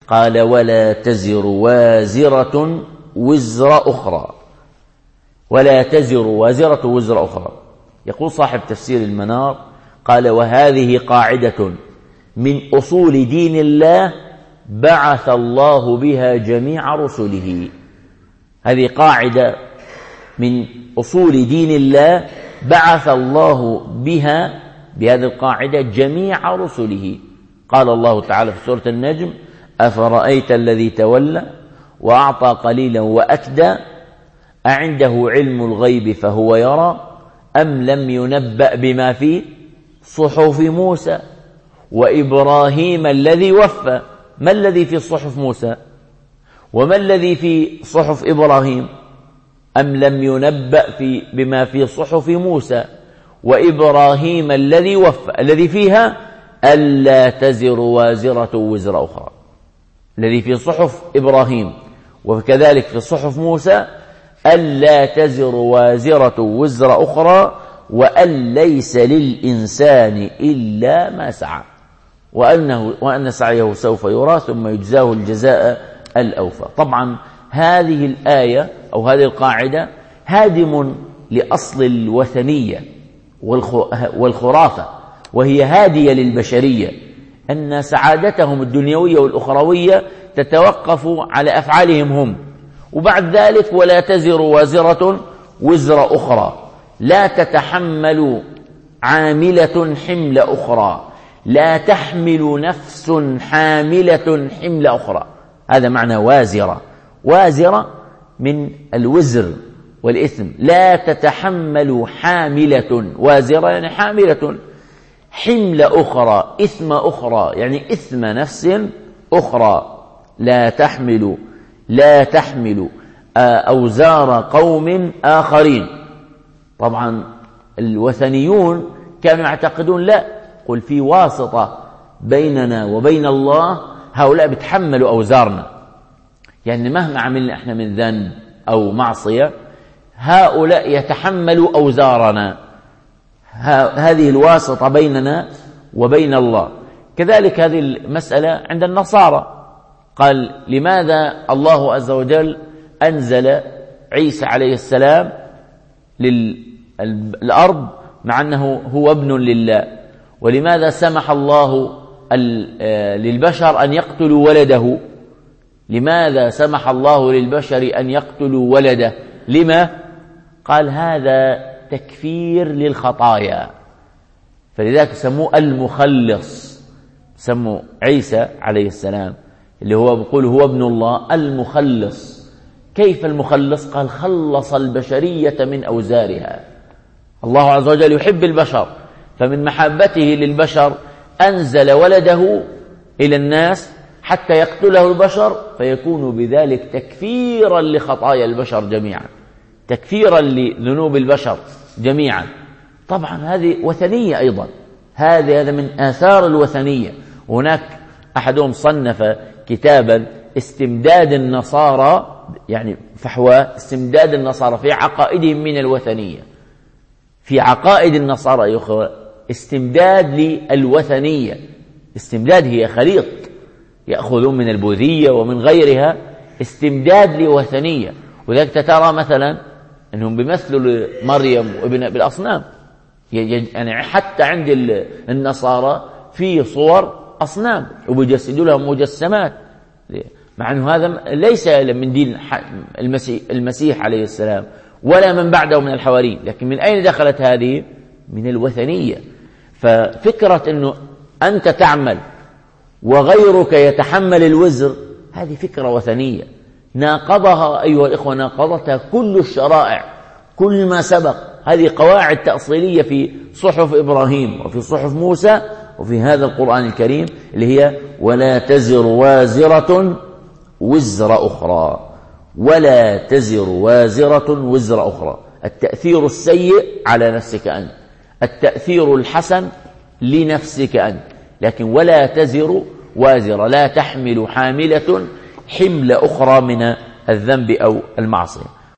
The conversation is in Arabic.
قال ولا تزر وازرة وزر أخرى، ولا تزر وازرة وزر أخرى. يقول صاحب تفسير المنار قال وهذه قاعدة من أصول دين الله بعث الله بها جميع رسله. هذه قاعدة من أصول دين الله بعث الله بها، بهذه القاعدة، جميع رسله. قال الله تعالى في سورة النجم أفرأيت الذي تولى وأعطى قليلا وأكدى أعنده علم الغيب فهو يرى أم لم ينبأ بما في صحف موسى وإبراهيم الذي وفى. ما الذي في صحف موسى وما الذي في صحف إبراهيم؟ أم لم ينبأ بما في صحف موسى وإبراهيم الذي وفى، الذي فيها ألا تزر وازرة وزر أخرى، الذي في صحف إبراهيم وكذلك في صحف موسى ألا تزر وازرة وزر أخرى وأن ليس للإنسان إلا ما سعى وأن سعيه سوف يرى ثم يجزاه الجزاء الأوفى. طبعا هذه الآية أو هذه القاعدة هادم لأصل الوثنية والخرافة، وهي هادية للبشرية، أن سعادتهم الدنيوية والأخروية تتوقف على أفعالهم هم. وبعد ذلك ولا تزر وازرة وزر أخرى، لا تتحمل عاملة حمل أخرى، لا تحمل نفس حاملة حمل أخرى. هذا معنى وازرة. وازرة من الوزر والإثم. لا تتحمل حاملة، وازرة يعني حاملة، حمل أخرى، إثم أخرى، يعني إثم نفس أخرى. لا تحمل أوزار قوم آخرين. طبعا الوثنيون كانوا يعتقدون لا، قل في واسطة بيننا وبين الله، هؤلاء بتحملوا أوزارنا، يعني مهما عملنا احنا من ذنب أو معصية هؤلاء يتحملوا أوزارنا. هذه الواسطة بيننا وبين الله. كذلك هذه المسألة عند النصارى. قال لماذا الله عز وجل أنزل عيسى عليه السلام للأرض مع أنه هو ابن لله؟ ولماذا سمح الله للبشر أن يقتلوا ولده؟ لماذا سمح الله للبشر أن يقتلوا ولده؟ لما؟ قال هذا تكفير للخطايا، فلذلك سموه المخلص. سموا عيسى عليه السلام اللي هو بيقول هو ابن الله المخلص. كيف المخلص؟ قال خلص البشرية من أوزارها. الله عز وجل يحب البشر، فمن محبته للبشر أنزل ولده إلى الناس حتى يقتله البشر، فيكون بذلك تكفيرا لخطايا البشر جميعا، تكفيرا لذنوب البشر جميعا. طبعا هذه وثنية أيضا، هذا من آثار الوثنية. هناك أحدهم صنف كتابا استمداد النصارى، يعني فحوى استمداد النصارى في عقائدهم من الوثنية. في عقائد النصارى يا أخوة استمداد للوثنية. استمداد هي خليط، يأخذون من البوذية ومن غيرها استمداد لوثنية. وذلك ترى مثلا أنهم بيمثلوا مريم وابن بالأصنام، يعني حتى عند النصارى في صور أصنام وبيجسدوا لهم مجسمات، مع أنه هذا ليس من دين المسيح عليه السلام ولا من بعده من الحواريين. لكن من أين دخلت هذه؟ من الوثنية. ففكرة أنه أنت تعمل وغيرك يتحمل الوزر، هذه فكرة وثنية ناقضها أيها الإخوة، ناقضتها كل الشرائع، كل ما سبق. هذه قواعد تأصيلية في صحف إبراهيم وفي صحف موسى وفي هذا القرآن الكريم، اللي هي ولا تزر وازرة وزر أخرى، ولا تزر وازرة وزر أخرى. التأثير السيء على نفسك أنت، التأثير الحسن لنفسك أنت. لكن ولا تزر وازرة، لا تحمل حاملة حمل أخرى من الذنب أو المعصية.